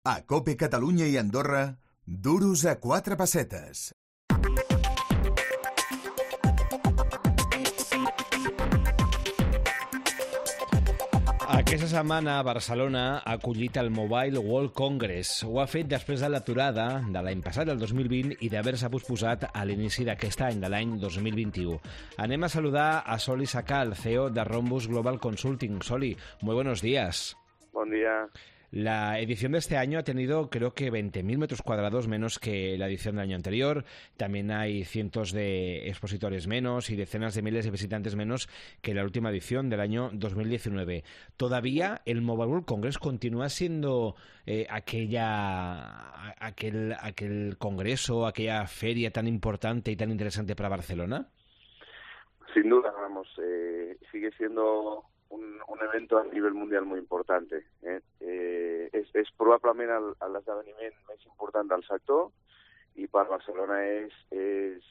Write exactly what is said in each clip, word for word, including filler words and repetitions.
A COPE Catalunya i Andorra, duros a quatre pessetes. Aquesta setmana Barcelona ha acollit el Mobile World Congress. Ho ha fet després de l'aturada de l'any passat, el dos mil vint, i d'haver-se posposat a l'inici d'aquest any, de l'any dos mil vint-i-u. Anem a saludar a Soli Sacal, C E O de Rhombus Global Consulting. Soli, muy buenos días. Buen día. La edición de este año ha tenido, creo que veinte mil metros cuadrados menos que la edición del año anterior. También hay cientos de expositores menos y decenas de miles de visitantes menos que la última edición del año dos mil diecinueve. Todavía el Mobile World Congress continúa siendo eh, aquella, aquel, aquel congreso, aquella feria tan importante y tan interesante para Barcelona. Sin duda, vamos, eh, sigue siendo un, un evento a nivell mundial molt important. Eh? Eh, és, és probablement l'esdeveniment més important del sector i per Barcelona és, és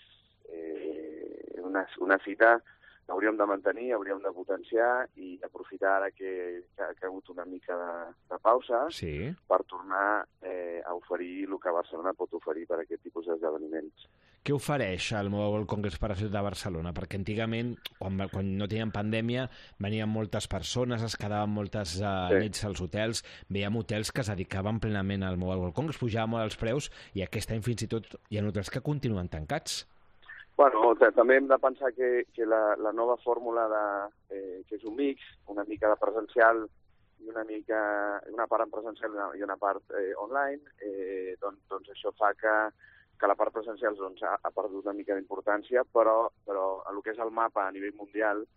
eh, una, una cita que hauríem de mantenir, hauríem de potenciar i aprofitar ara que, que, que ha hagut una mica de, de pausa sí. per tornar eh, a oferir el que Barcelona pot oferir per aquest tipus d'esdeveniments. Què ofereix el Mobile World Congress per a la ciutat de Barcelona? Perquè antigament, quan, quan no teníem pandèmia, venien moltes persones, es quedaven moltes uh, sí. nits als hotels, veiem hotels que es dedicaven plenament al Mobile World Congress, pujaven molt els preus i aquest any fins i tot hi ha hotels que continuen tancats. Bueno, també hem de pensar que, que la, la nova fórmula de, eh, que és un mix, una mica de presencial i una mica una part en presencial i una part eh, online, eh, doncs, doncs això fa que, que la part presencial doncs, ha, ha perdut una mica d'importància, però, però el que és el mapa a nivell mundial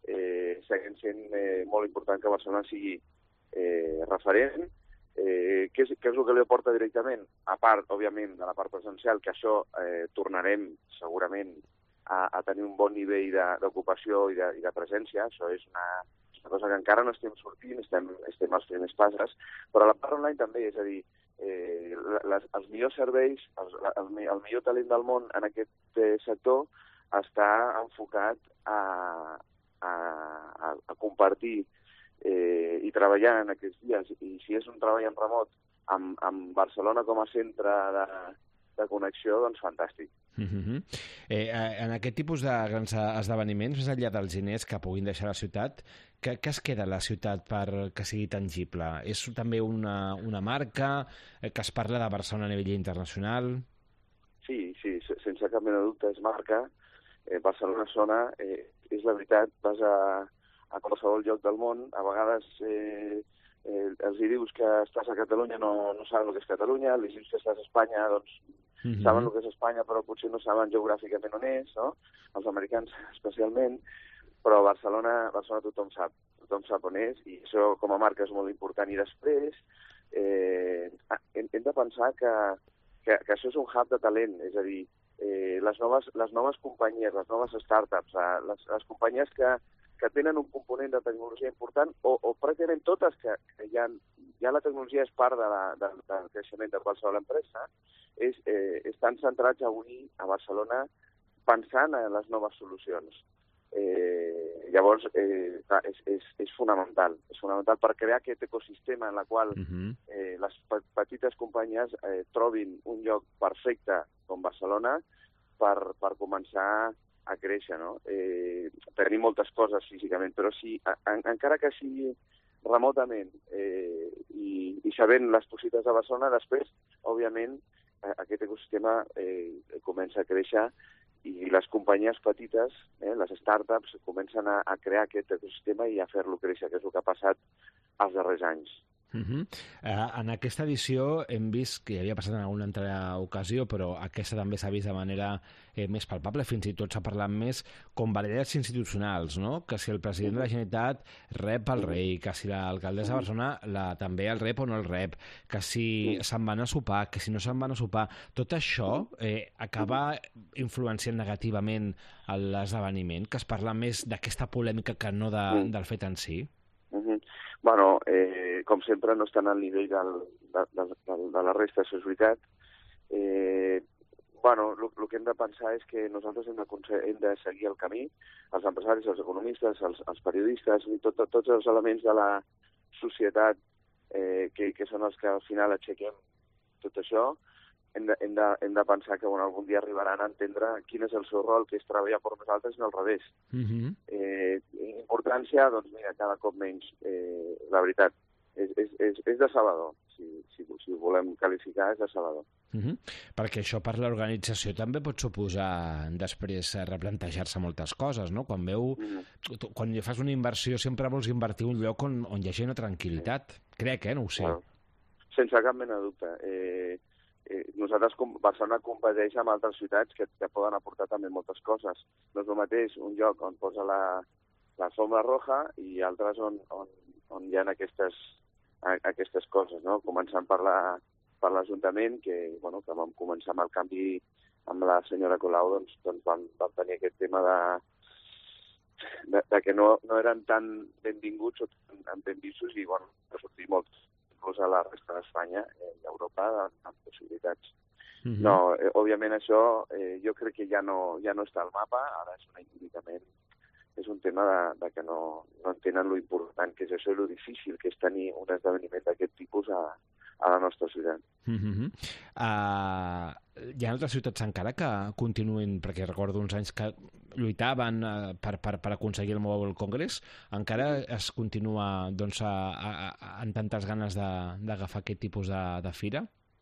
eh, segueix sent eh, molt important que Barcelona sigui eh, referent. Eh, què, és, què és el que li aporta directament? A part, òbviament, de la part presencial, que això eh, tornarem segurament a, a tenir un bon nivell d'ocupació i, de, i de presència. Això és una, una cosa que encara no estem sortint, estem, estem als primers passes, però la part online també, és a dir, eh, les, els millors serveis, els, el, el millor talent del món en aquest eh, sector està enfocat a, a, a, a compartir Eh, i treballar en aquests dies, i si és un treball en remot amb, amb Barcelona com a centre de, de connexió, doncs fantàstic. Uh-huh. eh, en aquest tipus de grans esdeveniments, més enllà dels diners que puguin deixar la ciutat, què, què es queda a la ciutat per que sigui tangible? És també una, una marca eh, que es parla de Barcelona a nivell internacional? Sí, sí, sense cap mena de dubte és marca. Eh, Barcelona sona, eh, és la veritat, vas a a qualsevol lloc del món, a vegades eh, eh, els hi dius que estàs a Catalunya, no, no saben el que és Catalunya, els dius que estàs a Espanya, doncs mm-hmm. saben el que és Espanya, però potser no saben geogràficament on és, no? Els americans especialment, però Barcelona, Barcelona tothom sap, tothom sap on és, i això com a marca és molt important. I després eh, hem, hem de pensar que, que, que això és un hub de talent, és a dir, eh, les, noves, les noves companyies, les noves startups, eh, les, les companyies que que tenen un component de tecnologia important, o, o pràcticament totes que, que ja, ja la tecnologia és part de la, de, del creixement de qualsevol empresa, és, eh, estan centrats avui a Barcelona pensant en les noves solucions. Eh, llavors, eh, és, és, és fonamental. És fonamental per crear aquest ecosistema en el qual uh-huh. eh, les petites companyies eh, trobin un lloc perfecte com Barcelona per, per començar a créixer, no? Eh, tenim moltes coses físicament, però si, en, encara que sigui remotament eh, i, i sabent les possibilitats de Barcelona, després, òbviament, aquest ecosistema eh, comença a créixer i les companyies petites, eh, les startups, comencen a, a crear aquest ecosistema i a fer-lo créixer, que és el que ha passat els darrers anys. Uh-huh. uh, en aquesta edició hem vist que havia passat en alguna altra ocasió, però aquesta també s'ha vist de manera eh, més palpable, fins i tot s'ha parlat més com barreres institucionals, no? Que si el president de la Generalitat rep el rei, que si l'alcaldessa de Barcelona la, també el rep o no el rep, que si se'n van a sopar, que si no se'n van a sopar, tot això eh, acaba influenciant negativament l'esdeveniment, que es parla més d'aquesta polèmica que no de, del fet en si. Uh-huh. Bueno, eh, com sempre no estan al nivell del, de, de, de, de la resta de societat. Eh, bueno, el que hem de pensar és que nosaltres hem de, hem de seguir el camí, els empresaris, els economistes, els, els periodistes i tot, tots els elements de la societat eh, que, que són els que al final aixequem tot això, hem de, hem de, hem de pensar que bueno, algun dia arribaran a entendre quin és el seu rol, que és treballar per nosaltres, no al revés. Uh-huh. Eh, importància, doncs mira, cada cop menys. Eh, la veritat, és, és, és, és decebedor. Si, si, si ho volem qualificar, és decebedor. Uh-huh. Perquè això per l'organització també pot suposar després replantejar-se moltes coses, no? Quan veu, uh-huh. tu, quan fas una inversió sempre vols invertir un lloc on, on hi hagi una tranquil·litat. Sí. Crec, eh? No ho sé. Bueno, sense cap mena de dubte. Eh, eh, nosaltres, com Barcelona, competeix amb altres ciutats que, que poden aportar també moltes coses. No és el mateix un lloc on posa la, la sombra roja i altres on, on, on hi ha aquestes, a, aquestes coses, no? Començant per la per l'Ajuntament, que, bueno, que vam començar amb el canvi amb la senyora Colau, doncs, doncs vam, vam tenir aquest tema de, de, de que no, no eren tan benvinguts o tan ben vistos i, bueno, va sortir molt inclús a la resta d'Espanya i d'Europa amb possibilitats. Mm-hmm. No, eh, òbviament això eh, jo crec que ja no, ja no està al mapa, ara és una únicament és un tema de, de que no, no entenen lo important que és això i lo difícil que és tenir un esdeveniment d'aquest tipus a, a la nostra ciutat. Mm-hmm. Uh, hi ha altres ciutats encara que continuïn, perquè recordo uns anys que lluitaven uh, per, per, per aconseguir el Mobile Congress, encara es continua doncs, a, a, a, amb tantes ganes d'agafar aquest tipus de, de fira?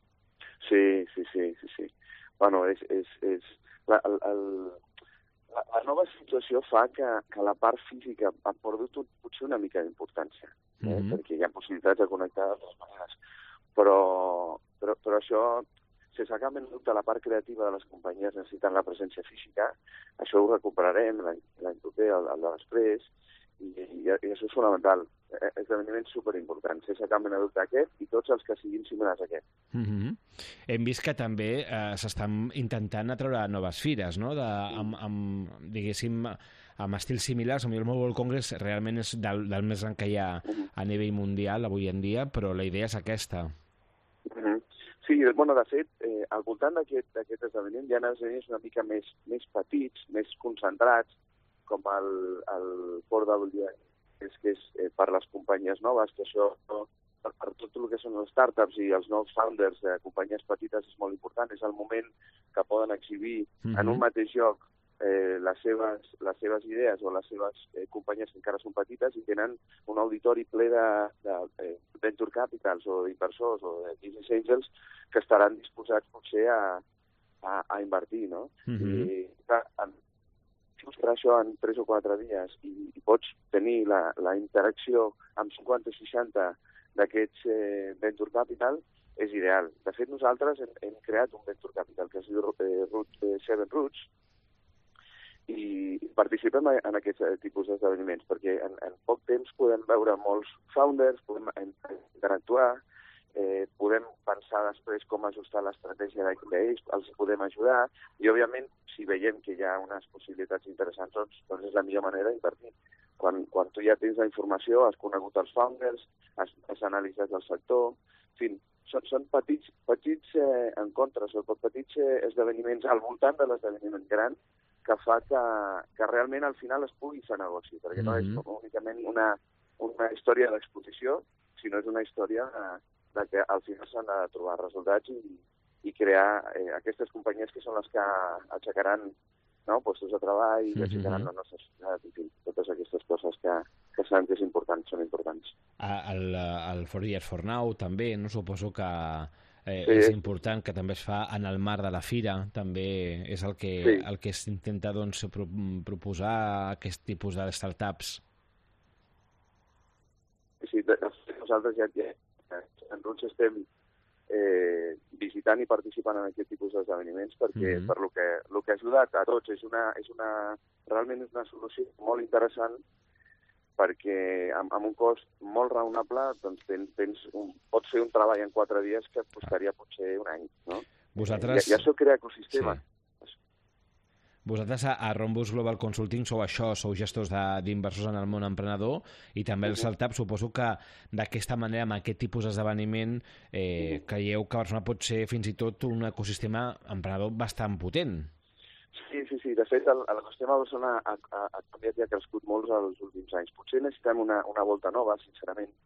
Sí, sí, sí, sí, sí. Bueno, és, és, és la, el, el, la, la nova situació fa que, que la part física ha perdut potser una mica d'importància, eh? Mm-hmm. Perquè hi ha possibilitats de connectar d'altres maneres. Però, però, però això, sense cap mena de dubte, la part creativa de les companyies necessiten la presència física, això ho recuperarem l'any proper, el, el de després, i, i, i això és fonamental. Esdeveniments superimportants, sense cap mena de dubte aquest i tots els que siguin similars a aquest. Mm-hmm. Hem vist que també eh, s'estan intentant atreure noves fires, no? De, amb, amb, diguéssim, amb estils similars. A mi el Mobile Congress realment és del, del més gran que hi ha a nivell mundial avui en dia, però la idea és aquesta. Mm-hmm. Sí, bueno, de fet, eh, al voltant d'aquest esdeveniment hi ha esdeveniments una mica més, més petits, més concentrats, com el, el Port de Bolívar, és que és eh, per les companyies noves, que això per, per tot el que són les startups i els nous founders de companyies petites és molt important. És el moment que poden exhibir mm-hmm. en un mateix lloc eh, les, seves, les seves idees o les seves eh, companyies que encara són petites i tenen un auditori ple de, de, de venture capitals o d'inversors o de business angels que estaran disposats potser a, a, a invertir, no? Mm-hmm. I clar, en, mostrar això en tres o quatre dies i, i pots tenir la, la interacció amb cinquanta o seixanta d'aquests eh, Venture Capital és ideal. De fet, nosaltres hem, hem creat un Venture Capital que es diu eh, Root, eh, Seven Roots i participem en aquests tipus d'esdeveniments perquè en, en poc temps podem veure molts founders, podem interactuar, Eh, podem pensar després com ajustar l'estratègia d'ells, els podem ajudar i, òbviament, si veiem que hi ha unes possibilitats interessants, doncs, doncs és la millor manera d'invertir. Quan, quan tu ja tens la informació, has conegut els founders, has, has analitzat el sector, en fi, són, són petits, petits eh, encontres o petits eh, esdeveniments al voltant de l'esdeveniment gran que fa que, que realment al final es pugui fer negoci, perquè mm-hmm. no és únicament una, una història d'exposició, sinó és una història de, de que al final s'han de trobar resultats i, i crear eh, aquestes companyies que són les que aixecaran, no, postos de treball i mm-hmm. aixecaran la nostra societat, en fi, totes aquestes coses que, que sabem que és important, són importants. El, el For Years For Now també, no? Suposo que eh, sí. és important, que també es fa en el marc de la fira, també és el que, sí. el que s'intenta doncs, pro, proposar aquest tipus de startups. Sí, nosaltres ja, ja en Roots estem eh, visitant i participant en aquest tipus d'esdeveniments perquè mm-hmm. per lo que, lo que ha ajudat a tots és una, és una, realment és una solució molt interessant perquè amb, amb un cost molt raonable doncs tens, tens un, pots fer un treball en quatre dies que costaria potser un any, no? Vosaltres... I, i això crea ecosistema. Sí. Vosaltres a, a Rhombus Global Consulting sou això, sou gestors d'inversors en el món emprenedor i també el startup. Suposo que d'aquesta manera, amb aquest tipus d'esdeveniment, eh, creieu que Barcelona pot ser fins i tot un ecosistema emprenedor bastant potent. Sí, sí, sí. De fet, el, l'ecosistema de Barcelona ha, ha, ha canviat i ha crescut molt els últims anys. Potser necessitem una, una volta nova, sincerament,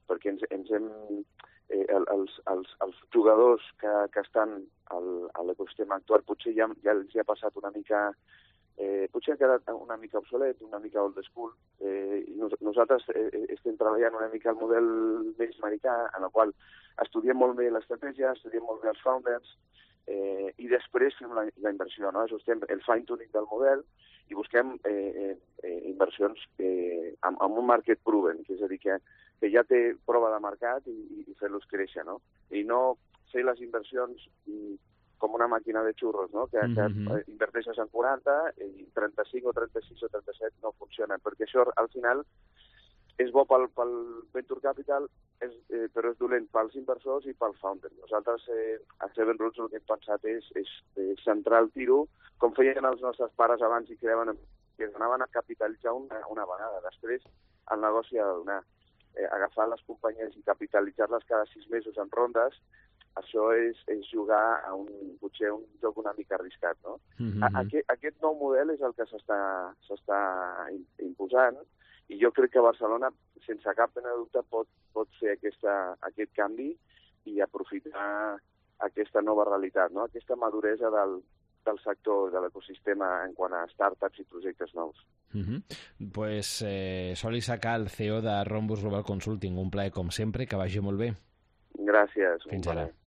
perquè ens, ens hem... Eh, els, els, els jugadors que, que estan al, a l'ecosistema actual potser ja, ja els ha passat una mica... Eh, potser ha quedat una mica obsolet, una mica old school. Eh, i nos, nosaltres eh, estem treballant una mica el model més americà, en el qual estudiem molt bé l'estratègia, estudiem molt bé els founders, eh, i després fem la, la inversió, no? Ajustem el fine-tuning del model i busquem eh, eh, inversions eh, amb, amb un market proven, que és a dir, que, que ja té prova de mercat i, i fer-los créixer, no? I no fer les inversions com una màquina de xurros, no? Que, mm-hmm. que inverteixes en quaranta i trenta-cinc o trenta-sis o trenta-set no funcionen, perquè això al final és bo pel, pel venture capital, és, eh, però és dolent pels inversors i pels founders. Nosaltres eh, a Seven Roots el que hem pensat és, és, és centrar el tiro, com feien els nostres pares abans i creaven, que anaven a capitalitzar una, una vegada. Després el negoci ha de donar. Eh, agafar les companyies i capitalitzar-les cada sis mesos en rondes, això és, és jugar a un, potser un joc una mica arriscat, no? Mm-hmm. Aquest, aquest nou model és el que s'està s'està imposant, i jo crec que Barcelona, sense cap mena de dubte, pot, pot fer aquesta, aquest canvi i aprofitar aquesta nova realitat, no? Aquesta maduresa del, del sector, de l'ecosistema en quant a startups i projectes nous. Mm-hmm. Pues eh, Sol Issacal, C E O de Rhombus Global Consulting, un plaer com sempre, que vagi molt bé. Gràcies. Fins ara.